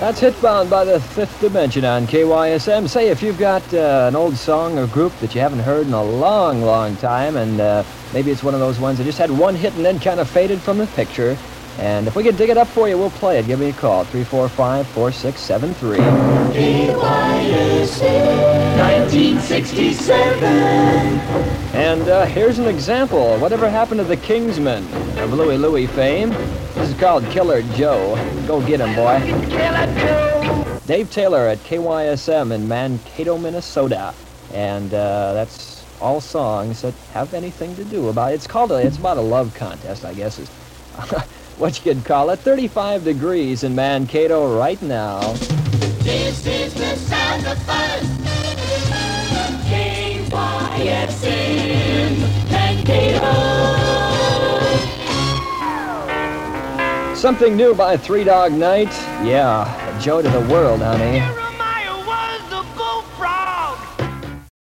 That's Hitbound by the Fifth Dimension on KYSM. Say, if you've got an old song or group that you haven't heard in a long, long time, and maybe it's one of those ones that just had one hit and then kind of faded from the picture, and if we can dig it up for you, we'll play it. Give me a call, 345-4673. KYSM 1967. And here's an example. Whatever happened to the Kingsmen of Louie Louie fame? This is called Killer Joe. Go get him, boy. Killer Joe. Dave Taylor at KYSM in Mankato, Minnesota. And that's all songs that have anything to do about it. It's about a love contest, I guess is what you could call it. 35 degrees in Mankato right now. This is the sound of fun. KYSM Mankato. Something new by Three Dog Night. Yeah, Joe to the world, honey.